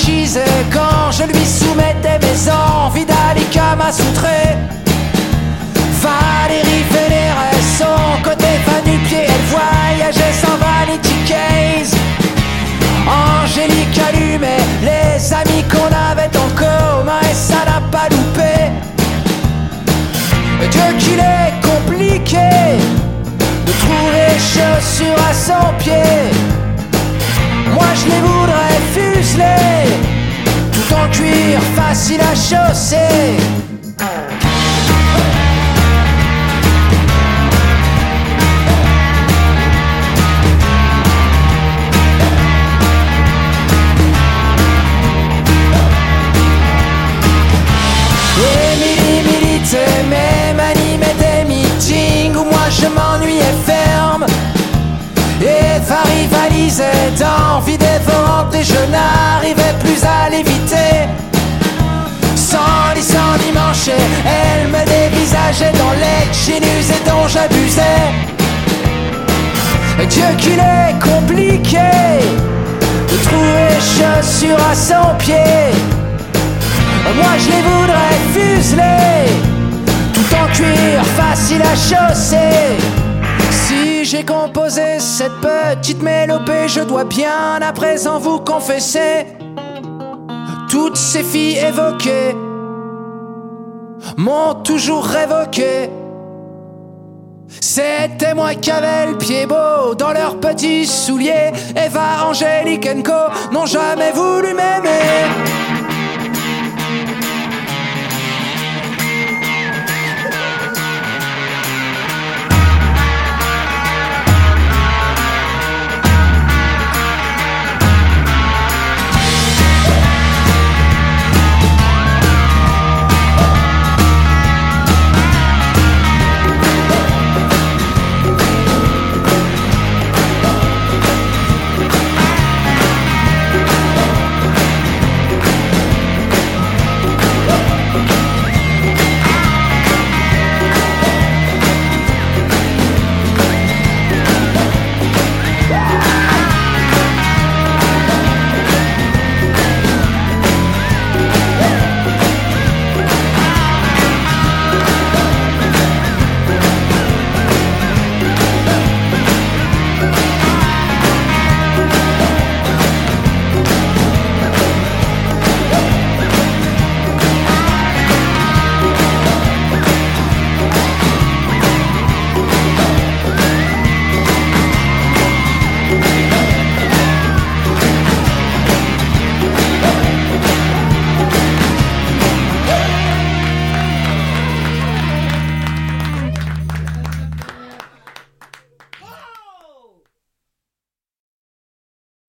franchissait quand je lui soumettais mes envies d'aller Kama Sutra. Valérie vénérait son côté va-nu-pied, elle voyageait sans Vanity Case. Angélique allumait les amis qu'on avait en commun et ça n'a pas loupé. Dieu qu'il est compliqué de trouver chaussures à son pied. Moi je les voudrais fuseler, tout en cuir, facile à chausser. Même animait des meetings où moi je m'ennuyais ferme et va rivalisait d'envie dévorante et je n'arrivais plus à l'éviter. Sans lit, sans dimanche, elle me dévisageait dans l'ex-génuse et dont j'abusais. Dieu qu'il est compliqué de trouver chaussures à son pied. Moi je les voudrais fuseler, tout en cuir, facile à chausser. Si j'ai composé cette petite mélopée, je dois bien à présent vous confesser, toutes ces filles évoquées m'ont toujours révoqué. C'était moi qui avais le pied beau dans leurs petits souliers. Eva, Angélique & Co n'ont jamais voulu m'aimer.